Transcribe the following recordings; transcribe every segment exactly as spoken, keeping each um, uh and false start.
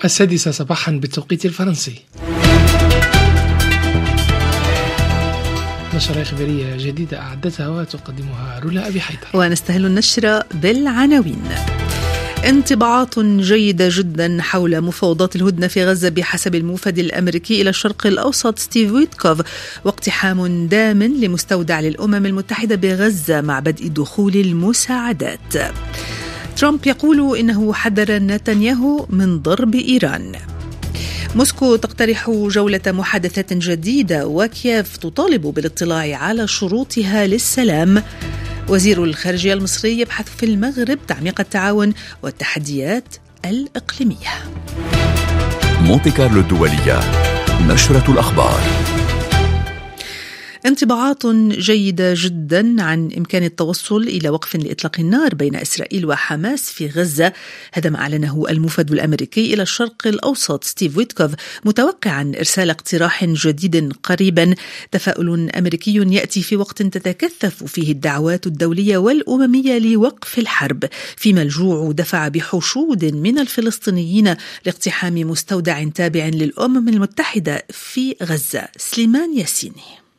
السادسة صباحا بالتوقيت الفرنسي. نشرة إخبارية جديدة أعدتها وتقدمها رولا أبي حيدر، ونستهل النشرة بالعناوين. انطباعات جيدة جدا حول مفاوضات الهدنة في غزة بحسب الموفد الأمريكي إلى الشرق الأوسط ستيف ويتكوف، واقتحام دام لمستودع للأمم المتحدة بغزة مع بدء دخول المساعدات. ترامب يقول إنه حذر نتنياهو من ضرب إيران. موسكو تقترح جولة محادثات جديدة، وكييف تطالب بالاطلاع على شروطها للسلام. وزير الخارجية المصري يبحث في المغرب تعميق التعاون والتحديات الإقليمية. مونتي كارلو الدولية، نشرة الأخبار. انطباعات جيدة جدا عن إمكان التوصل إلى وقف لإطلاق النار بين إسرائيل وحماس في غزة، هذا ما أعلنه الموفد الأمريكي إلى الشرق الأوسط ستيف ويتكوف، متوقعا إرسال اقتراح جديد قريبا. تفاؤل أمريكي يأتي في وقت تتكثف فيه الدعوات الدولية والأممية لوقف الحرب، فيما الجوع دفع بحشود من الفلسطينيين لاقتحام مستودع تابع للأمم المتحدة في غزة. سليمان ياسيني.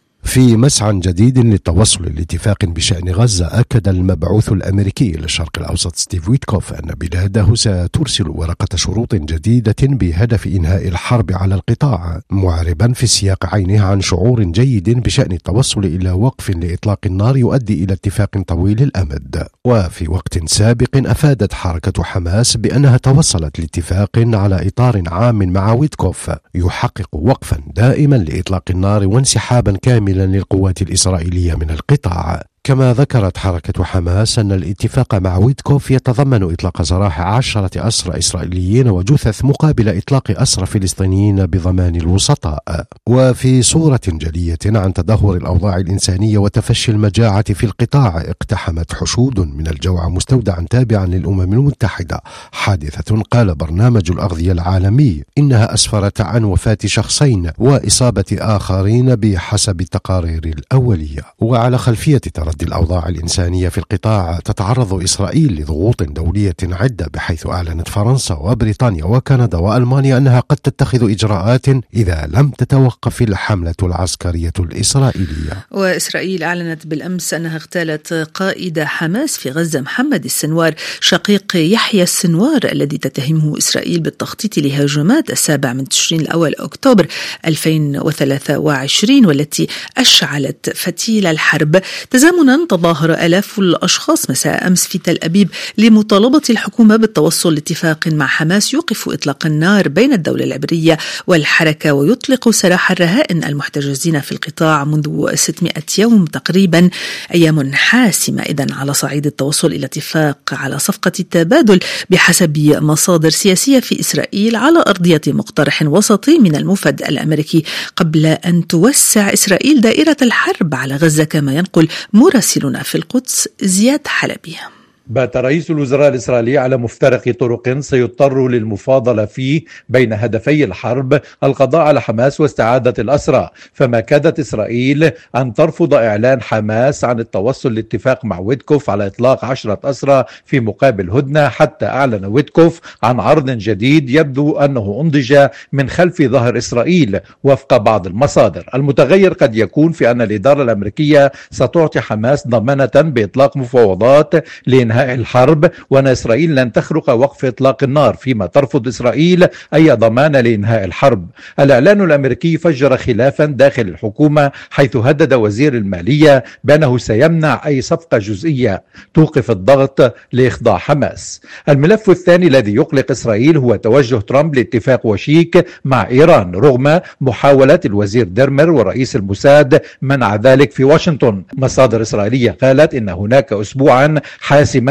في مسعى جديد للتوصل لاتفاق بشأن غزة، أكد المبعوث الأمريكي للشرق الأوسط ستيف ويتكوف أن بلاده سترسل ورقة شروط جديدة بهدف إنهاء الحرب على القطاع، معربا في السياق عينه عن شعور جيد بشأن التوصل إلى وقف لإطلاق النار يؤدي إلى اتفاق طويل الأمد. وفي وقت سابق أفادت حركة حماس بأنها توصلت لاتفاق على إطار عام مع ويتكوف يحقق وقفا دائما لإطلاق النار وانسحابا كاملا للقوات الإسرائيلية من القطاع. كما ذكرت حركة حماس أن الاتفاق مع ويتكوف يتضمن إطلاق سراح عشرة أسرى إسرائيليين وجثث مقابل إطلاق أسرى فلسطينيين بضمان الوسطاء. وفي صورة جلية عن تدهور الأوضاع الإنسانية وتفشي المجاعة في القطاع، اقتحمت حشود من الجوع مستودعا تابعا للأمم المتحدة، حادثة قال برنامج الأغذية العالمي إنها أسفرت عن وفاة شخصين وإصابة آخرين بحسب التقارير الأولية. وعلى خلفية تردي الأوضاع الإنسانية في القطاع، تتعرض إسرائيل لضغوط دولية عدة، بحيث أعلنت فرنسا وبريطانيا وكندا وألمانيا أنها قد تتخذ إجراءات إذا لم تتوقف الحملة العسكرية الإسرائيلية. وإسرائيل أعلنت بالأمس أنها اغتالت قائد حماس في غزة محمد السنوار، شقيق يحيى السنوار الذي تتهمه إسرائيل بالتخطيط لهجمات السابع من تشرين الأول أكتوبر ألفين وثلاثة وعشرين، والتي أشعلت فتيل الحرب. تزامنا تظاهر آلاف الأشخاص مساء أمس في تل أبيب لمطالبة الحكومة بالتوصل لاتفاق مع حماس يوقف إطلاق النار بين الدولة العبرية والحركة ويطلق سراح الرهائن المحتجزين في القطاع منذ ستمائة يوم تقريبا. أيام حاسمة إذن على صعيد التوصل إلى اتفاق على صفقة التبادل بحسب مصادر سياسية في إسرائيل على أرضية مقترح وسطي من الموفد الأمريكي، قبل أن توسع إسرائيل دائرة الحرب على غزة، كما ينقل مراسلنا في القدس زياد حلبي. بات رئيس الوزراء الإسرائيلي على مفترق طرق سيضطر للمفاضلة فيه بين هدفي الحرب، القضاء على حماس واستعادة الأسرى. فما كادت إسرائيل أن ترفض إعلان حماس عن التوصل لاتفاق مع ويتكوف على إطلاق عشرة أسرى في مقابل هدنة، حتى أعلن ويتكوف عن عرض جديد يبدو أنه أنضج من خلف ظهر إسرائيل وفق بعض المصادر. المتغير قد يكون في أن الإدارة الأمريكية ستعطي حماس ضمانة بإطلاق مفاوضات لإنهاء الحرب، وأن إسرائيل لن تخرق وقف إطلاق النار، فيما ترفض إسرائيل أي ضمان لإنهاء الحرب. الإعلان الأمريكي فجر خلافا داخل الحكومة، حيث هدد وزير المالية بأنه سيمنع أي صفقة جزئية توقف الضغط لإخضاع حماس. الملف الثاني الذي يقلق إسرائيل هو توجه ترامب لاتفاق وشيك مع إيران، رغم محاولة الوزير ديرمر ورئيس الموساد منع ذلك في واشنطن. مصادر إسرائيلية قالت إن هناك أسبوعا حاسما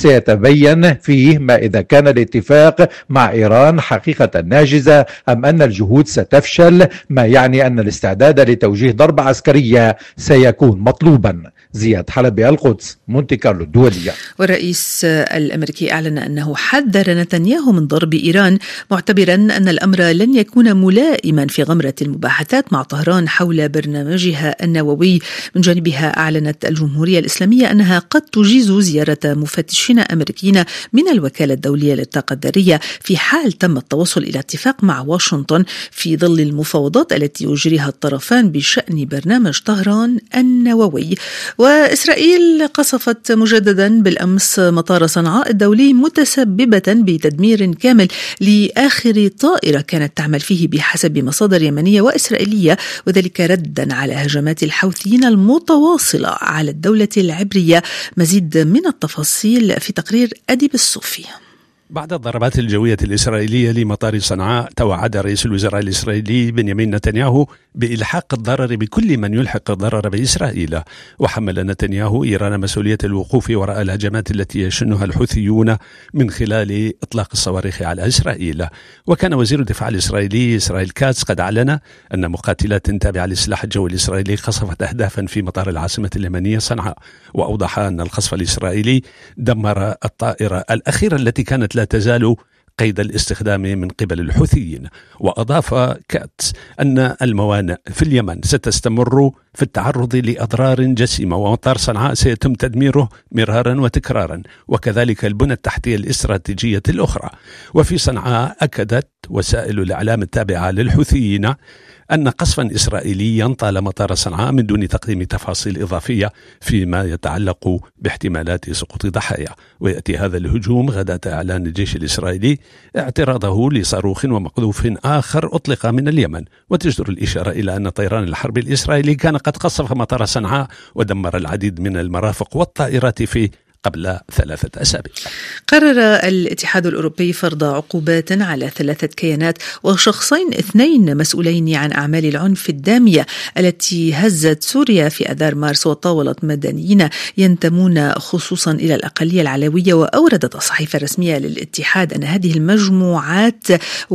سيتبين فيه ما إذا كان الاتفاق مع إيران حقيقة ناجزة أم أن الجهود ستفشل، ما يعني أن الاستعداد لتوجيه ضربة عسكرية سيكون مطلوبا. زياد حلبي، القدس، مونتي كارلو الدولية. والرئيس الأمريكي أعلن أنه حذر نتنياهو من ضرب إيران، معتبرا أن الأمر لن يكون ملائما في غمرة المباحثات مع طهران حول برنامجها النووي. من جانبها أعلنت الجمهورية الإسلامية أنها قد تجيز زيارة ومفتشين أمريكيين من الوكالة الدولية للطاقة الذرية في حال تم التوصل إلى اتفاق مع واشنطن في ظل المفاوضات التي يجريها الطرفان بشأن برنامج طهران النووي. وإسرائيل قصفت مجددا بالأمس مطار صنعاء الدولي متسببة بتدمير كامل لآخر طائرة كانت تعمل فيه بحسب مصادر يمنية وإسرائيلية، وذلك ردا على هجمات الحوثيين المتواصلة على الدولة العبرية. مزيد من التفاصيل في تقرير أديب الصوفي. بعد الضربات الجوية الإسرائيلية لمطار صنعاء، توعد رئيس الوزراء الإسرائيلي بنيامين نتنياهو بإلحاق الضرر بكل من يلحق الضرر بإسرائيل، وحمل نتنياهو إيران مسؤولية الوقوف وراء الهجمات التي يشنها الحوثيون من خلال إطلاق الصواريخ على إسرائيل. وكان وزير الدفاع الإسرائيلي إسرائيل كاتس قد أعلن أن مقاتلات تابعة للسلاح الجوي الإسرائيلي قصفت أهدافا في مطار العاصمة اليمنية صنعاء، وأوضح أن القصف الإسرائيلي دمر الطائرة الأخيرة التي كانت لا تزال قيد الاستخدام من قبل الحوثيين. وأضاف كاتس أن الموانئ في اليمن ستستمر في التعرض لأضرار جسيمة، ومطار صنعاء سيتم تدميره مرارا وتكرارا، وكذلك البنى التحتية الاستراتيجية الأخرى. وفي صنعاء أكدت وسائل الإعلام التابعة للحوثيين أن قصفا إسرائيليا طال مطار صنعاء من دون تقديم تفاصيل إضافية فيما يتعلق باحتمالات سقوط ضحايا. ويأتي هذا الهجوم غداة إعلان الجيش الإسرائيلي اعتراضه لصاروخ ومقذوف آخر أطلق من اليمن، وتجدر الإشارة إلى أن طيران الحرب الإسرائيلي كان قد قصف مطار صنعاء ودمر العديد من المرافق والطائرات فيه قبل ثلاثة أسابيع. قرر الاتحاد الأوروبي فرض عقوبات على ثلاثة كيانات وشخصين اثنين مسؤولين عن أعمال العنف الدامية التي هزت سوريا في أذار مارس وطاولت مدنيين ينتمون خصوصا إلى الأقلية العلوية. وأوردت الصحيفة الرسمية للاتحاد أن هذه المجموعات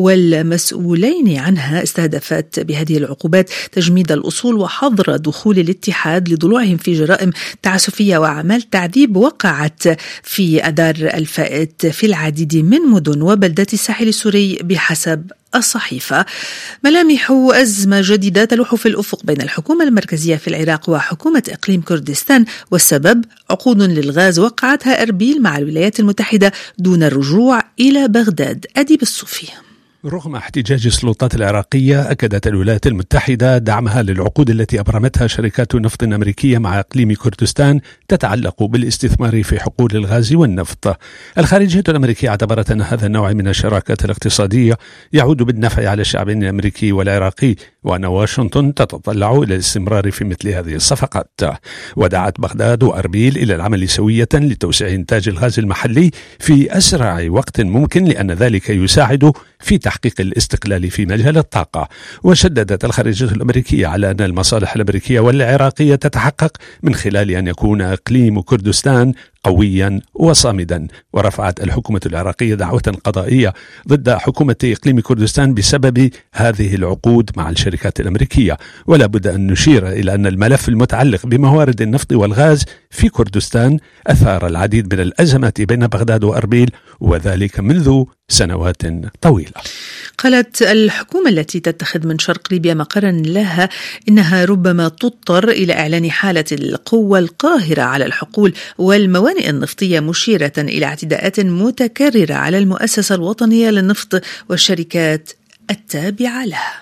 والمسؤولين عنها استهدفت بهذه العقوبات تجميد الأصول وحظر دخول الاتحاد لضلوعهم في جرائم تعسفية وأعمال تعذيب وقع في أذار الفائت في العديد من مدن وبلدات الساحل السوري بحسب الصحيفة. ملامح أزمة جديدة تلوح في الأفق بين الحكومة المركزية في العراق وحكومة إقليم كردستان، والسبب عقود للغاز وقعتها أربيل مع الولايات المتحدة دون الرجوع إلى بغداد. أديب الصوفي. رغم احتجاج السلطات العراقية، أكدت الولايات المتحدة دعمها للعقود التي أبرمتها شركات نفط أمريكية مع إقليم كردستان تتعلق بالاستثمار في حقول الغاز والنفط. الخارجية الأمريكية اعتبرت أن هذا النوع من الشراكات الاقتصادية يعود بالنفع على الشعبين الأمريكي والعراقي، وأن واشنطن تتطلع إلى الاستمرار في مثل هذه الصفقات. ودعت بغداد وأربيل إلى العمل سوية لتوسيع إنتاج الغاز المحلي في أسرع وقت ممكن، لأن ذلك يساعد في تحقيق الاستقلال في مجال الطاقة. وشددت الخارجية الأمريكية على أن المصالح الأمريكية والعراقية تتحقق من خلال أن يكون إقليم كردستان قويا وصامدا. ورفعت الحكومة العراقية دعوة قضائية ضد حكومة إقليم كردستان بسبب هذه العقود مع الشركات الأمريكية. ولا بد أن نشير إلى أن الملف المتعلق بموارد النفط والغاز في كردستان أثار العديد من الأزمات بين بغداد وأربيل، وذلك منذ سنوات طويلة. قالت الحكومة التي تتخذ من شرق ليبيا مقرا لها إنها ربما تضطر إلى إعلان حالة القوة القاهرة على الحقول والموانئ النفطية، مشيرة إلى اعتداءات متكررة على المؤسسة الوطنية للنفط والشركات التابعة لها.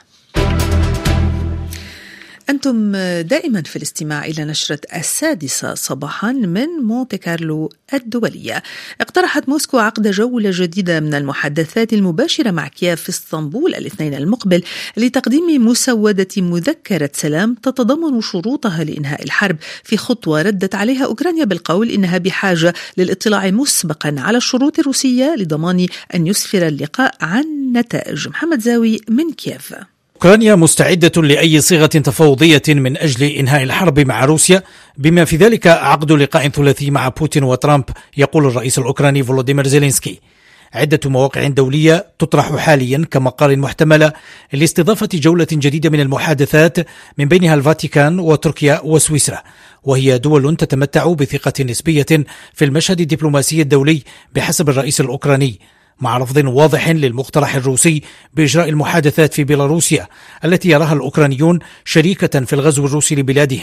أنتم دائما في الاستماع إلى نشرة السادسة صباحا من مونتي كارلو الدولية. اقترحت موسكو عقد جولة جديدة من المحادثات المباشرة مع كييف في اسطنبول الاثنين المقبل لتقديم مسودة مذكرة سلام تتضمن شروطها لإنهاء الحرب، في خطوة ردت عليها أوكرانيا بالقول إنها بحاجة للاطلاع مسبقا على الشروط الروسية لضمان أن يسفر اللقاء عن نتائج. محمد زاوي من كييف. أوكرانيا مستعدة لأي صيغة تفاوضية من أجل إنهاء الحرب مع روسيا، بما في ذلك عقد لقاء ثلاثي مع بوتين وترامب، يقول الرئيس الأوكراني فولوديمير زيلينسكي. عدة مواقع دولية تطرح حاليا كمقال محتملة لاستضافة جولة جديدة من المحادثات، من بينها الفاتيكان وتركيا وسويسرا، وهي دول تتمتع بثقة نسبية في المشهد الدبلوماسي الدولي بحسب الرئيس الأوكراني، مع رفض واضح للمقترح الروسي بإجراء المحادثات في بيلاروسيا التي يراها الأوكرانيون شريكة في الغزو الروسي لبلادهم.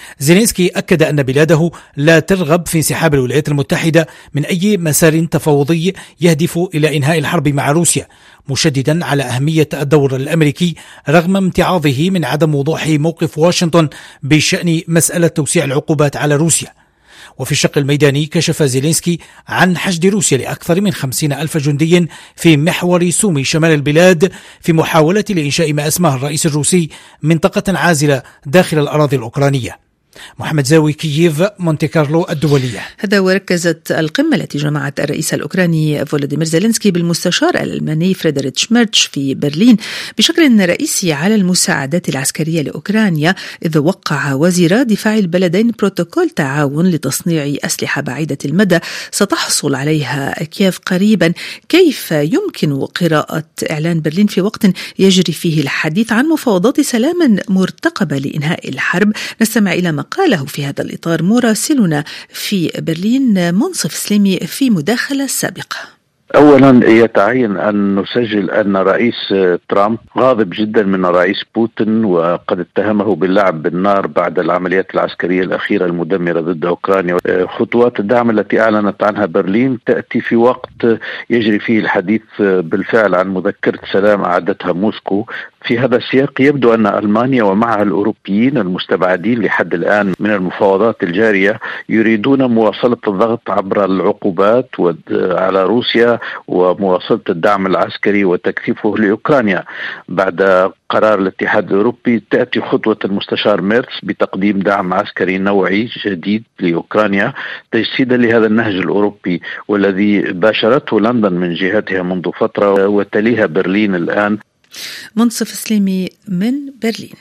زيلينسكي أكد أن بلاده لا ترغب في انسحاب الولايات المتحدة من أي مسار تفاوضي يهدف إلى إنهاء الحرب مع روسيا، مشددا على أهمية الدور الأمريكي رغم امتعاضه من عدم وضوح موقف واشنطن بشأن مسألة توسيع العقوبات على روسيا. وفي الشق الميداني كشف زيلينسكي عن حشد روسيا لأكثر من خمسين ألف جندي في محور سومي شمال البلاد في محاولة لإنشاء ما أسماه الرئيس الروسي منطقة عازلة داخل الأراضي الأوكرانية. محمد زاوي، كييف، مونتي كارلو الدولية. هذا وركزت القمة التي جمعت الرئيس الأوكراني فولوديمير زيلينسكي بالمستشار الألماني فريدريتش ميرتش في برلين بشكل رئيسي على المساعدات العسكرية لأوكرانيا، إذ وقع وزيرا دفاع البلدين بروتوكول تعاون لتصنيع أسلحة بعيدة المدى ستحصل عليها كييف قريبا. كيف يمكن قراءة إعلان برلين في وقت يجري فيه الحديث عن مفاوضات سلام مرتقبة لإنهاء الحرب؟ نستمع إلى ما قاله في هذا الإطار مراسلنا في برلين منصف سليمي في مداخلة سابقة. أولا يتعين أن نسجل أن رئيس ترامب غاضب جدا من رئيس بوتين، وقد اتهمه باللعب بالنار بعد العمليات العسكرية الأخيرة المدمرة ضد أوكرانيا. خطوات الدعم التي أعلنت عنها برلين تأتي في وقت يجري فيه الحديث بالفعل عن مذكرة سلام أعدتها موسكو. في هذا السياق يبدو أن ألمانيا ومعها الأوروبيين المستبعدين لحد الآن من المفاوضات الجارية يريدون مواصلة الضغط عبر العقوبات على روسيا ومواصلة الدعم العسكري وتكثيفه لأوكرانيا. بعد قرار الاتحاد الأوروبي تأتي خطوة المستشار ميرتس بتقديم دعم عسكري نوعي جديد لأوكرانيا تجسيدا لهذا النهج الأوروبي والذي باشرته لندن من جهتها منذ فترة وتليها برلين الآن. منصف سليمي من برلين.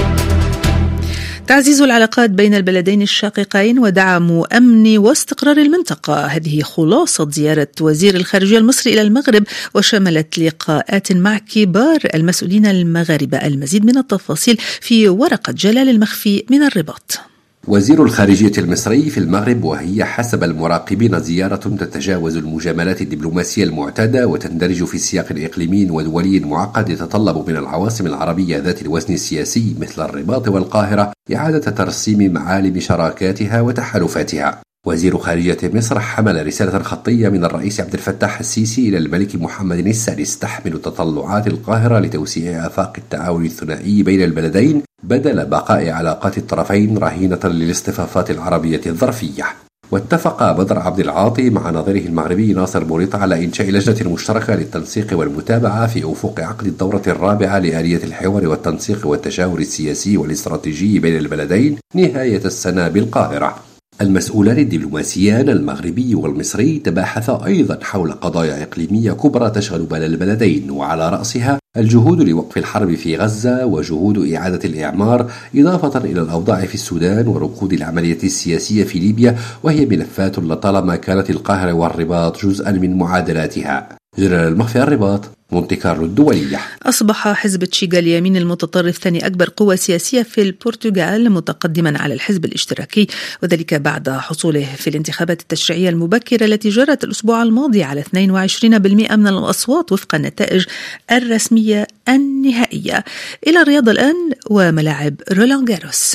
تعزيز العلاقات بين البلدين الشقيقين ودعم أمن واستقرار المنطقة، هذه خلاصة زيارة وزير الخارجية المصري إلى المغرب، وشملت لقاءات مع كبار المسؤولين المغاربة. المزيد من التفاصيل في ورقة جلال المخفي من الرباط. وزير الخارجية المصري في المغرب، وهي حسب المراقبين زيارة تتجاوز المجاملات الدبلوماسية المعتادة وتندرج في سياق إقليمي ودولي معقد يتطلب من العواصم العربية ذات الوزن السياسي مثل الرباط والقاهرة إعادة ترسيم معالم شراكاتها وتحالفاتها. وزير خارجية مصر حمل رسالة خطية من الرئيس عبد الفتاح السيسي إلى الملك محمد السادس تحمل تطلعات القاهرة لتوسيع آفاق التعاون الثنائي بين البلدين بدل بقاء علاقات الطرفين رهينة للاصطفافات العربية الظرفية. واتفق بدر عبد العاطي مع نظيره المغربي ناصر بوريطة على إنشاء لجنة مشتركة للتنسيق والمتابعة في أفق عقد الدورة الرابعة لآلية الحوار والتنسيق والتشاور السياسي والاستراتيجي بين البلدين نهاية السنة بالقاهرة. المسؤولان الدبلوماسيان المغربي والمصري تباحثا أيضا حول قضايا إقليمية كبرى تشغل بال البلدين، وعلى رأسها الجهود لوقف الحرب في غزة وجهود إعادة الإعمار، إضافة إلى الأوضاع في السودان وركود العملية السياسية في ليبيا، وهي ملفات لطالما كانت القاهرة والرباط جزءا من معادلاتها. جلال المخفي الرباط، مونتي كارلو الدولية. أصبح حزب تشيغا اليمين المتطرف ثاني أكبر قوة سياسية في البرتغال، متقدما على الحزب الاشتراكي، وذلك بعد حصوله في الانتخابات التشريعية المبكرة التي جرت الأسبوع الماضي على اثنين وعشرين بالمئة من الأصوات وفق النتائج الرسمية النهائية. إلى الرياض الآن وملاعب رولان جاروس.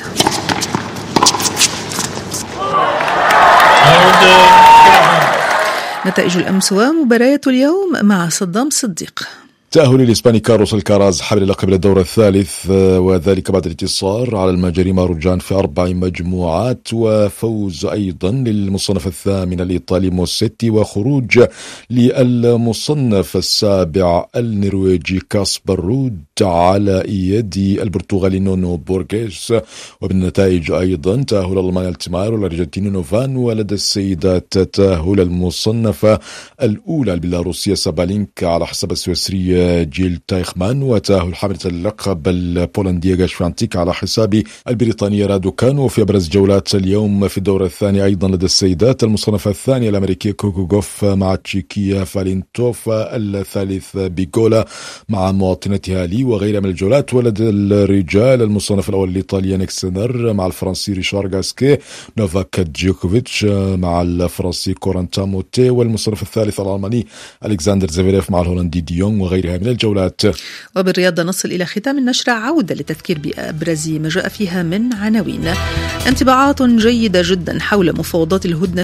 نتائج الأمس ومباريات اليوم مع صدام صديق. تأهل الإسباني كارلوس الكاراز حامل اللقب للدور الثالث، وذلك بعد الانتصار على المجري ماروجان في أربع مجموعات، وفوز أيضا للمصنف الثامن الإيطالي موسيتي، وخروج للمصنف السابع النرويجي كاسبر رود على يد البرتغالي نونو بورغيس. وبالنتائج أيضا تأهل الألماني التمار والأرجنتيني نوفان، ولدى السيدات تأهل المصنفة الأولى البيلاروسية سابالينكا على حساب السويسري جيل تايخمان، وتأهل حاملة اللقب البولندية غاشفانتيك على حساب البريطانية رادوكان. وفي أبرز جولات اليوم في الدور الثاني أيضا لدى السيدات المصنفة الثانية الأمريكية كوكو غوف مع تشيكية فالينتوفا الثالث بيغولا مع مواطنتها لي وغيرها من الجولات. ولد الرجال المصنف الأول الإيطالي يانيك سينر مع الفرنسي ريشار غاسكي، نوفاك جوكوفيتش مع الفرنسي كورانتا موتي، والمصنف الثالث الألماني ألكسندر زفيريف مع الهولندي ديونغ وغيرها من الجولات. وبالرياضة نصل إلى ختام النشرة، عودة للتذكير بأبرز ما جاء فيها من عناوين. انطباعات جيدة جدا حول مفاوضات الهدنة